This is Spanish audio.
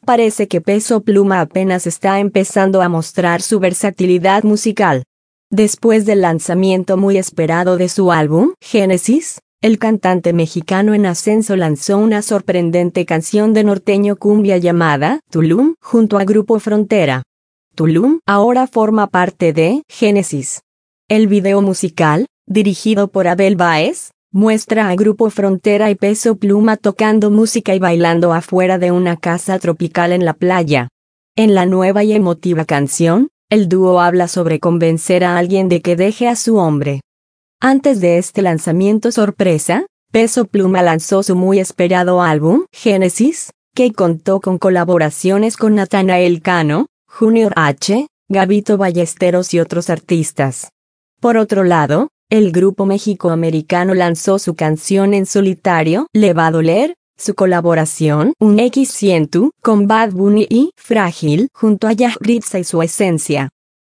parece que Peso Pluma apenas está empezando a mostrar su versatilidad musical. Después del lanzamiento muy esperado de su álbum, Génesis, el cantante mexicano en ascenso lanzó una sorprendente canción de norteño cumbia llamada Tulum junto a Grupo Frontera. Tulum ahora forma parte de Génesis. El video musical, dirigido por Abel Báez, muestra a Grupo Frontera y Peso Pluma tocando música y bailando afuera de una casa tropical en la playa. En la nueva y emotiva canción, el dúo habla sobre convencer a alguien de que deje a su hombre. Antes de este lanzamiento sorpresa, Peso Pluma lanzó su muy esperado álbum, Génesis, que contó con colaboraciones con Natanael Cano, Junior H, Gabito Ballesteros y otros artistas. Por otro lado, el grupo mexicoamericano lanzó su canción en solitario, Le Va a Doler, su colaboración, Un X100, con Bad Bunny y Frágil, junto a Yaritza y Su Esencia.